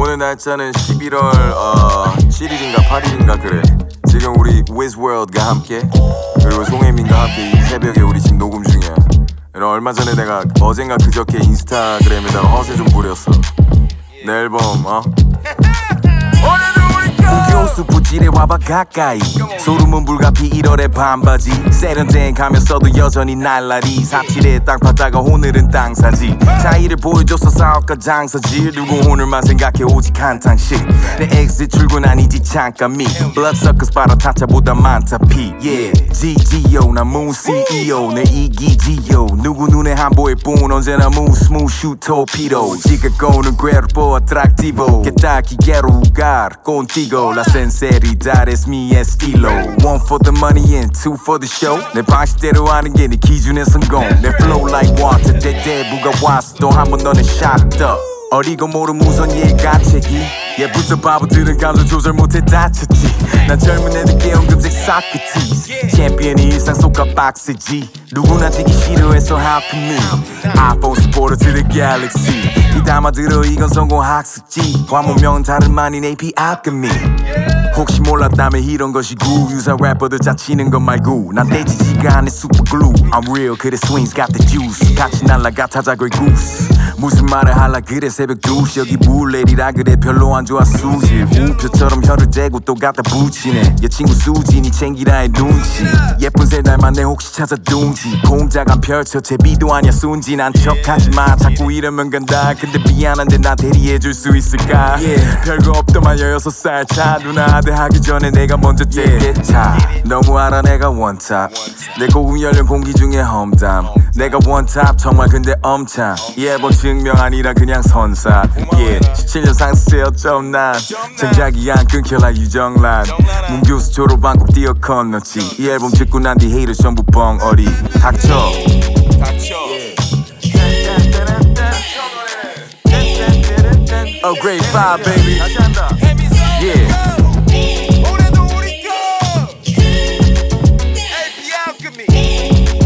오늘 날짜는 11월 7일인가 8일인가 그래. 지금 우리 위즈월드가 함께 그리고 송혜민과 함께 이 새벽에 우리 지금 녹음 중이야. 얼마 전에 내가 어젠가 그저께 인스타그램에다가 허세 좀 부렸어. 내 앨범 우교수 부지에 와봐 가까이 소름은 불가피 1월의 반바지 세련된 가면 써도 여전히 날라리 삽질에 땅파다가 오늘은 땅사지 차이를 보여줘서 사업가 장사지 누구 오늘만 생각해 오직 한탕씩 내 엑스 출근 아니지 잠깐미 Bloodsuckers 빨아타차보다 많다 피 yeah. GGO 나 moon CEO 내 이기지요 누구 눈에 안 보일 뿐 언제나 move smooth shoot torpedo 지각고는 cuerpo atractivo que tal quiero jugar contigo La sinceridad es mi estilo One for the money and two for the show 내 방식대로 하는 게 네 기준의 성공 내 flow like water 대대부가 왔어 또 한 번 너는 shocked up 어리고 모른 무선 예가책이 예부터 바보들은 감정 조절 못해 다쳤지 난 젊은 애들 깨운 금색 소크티스 챔피언이 일상 속과 박스지 누구나 지기 싫어해서 how come me iPhone 스포터 to the galaxy 이 담아들어 이건 성공 학습지 화무명은 다른 만인 AP alchemy 혹시 몰랐다면 이런 것이 구 유사 래퍼들 짜치는 것 말고 난 떼지지가 않은 슈퍼글루 I'm real 그래 swings got the juice 같이 날라가 타자거의 goose 무슨 말을 할라 그래 새벽 2시 여기 물 내리라 그래 별로 안 좋아 수질 우표처럼 혀를 대고 또 갖다 붙이네 얘 친구 수진이 챙기라의 눈치 예쁜 새 닮았네 혹시 찾아 둥지 공작 안 펼쳐 제비도 아니야 순진한 척하지마 자꾸 이러면 간다 근데 미안한데 나 대리해줄 수 있을까 별거 없더만 16살 차 누나 하기 전에 내가 먼저 떼겠다 너무 알아 내가 원탑 내 고급 연령 공기 중에 험담 내가 원탑 정말 근데 엄참 이 앨범 증명 아니라 그냥 선사 17년 상승세였죠 난 장작이 안 끊겨라 유정란 문교수 졸업한 꼭 뛰어 건너지 이 앨범 듣고 난 뒤 헤이터 전부 뻥어리 닥쳐 Oh grade 5 baby Yeah 오늘도 우리 거 AP alchemy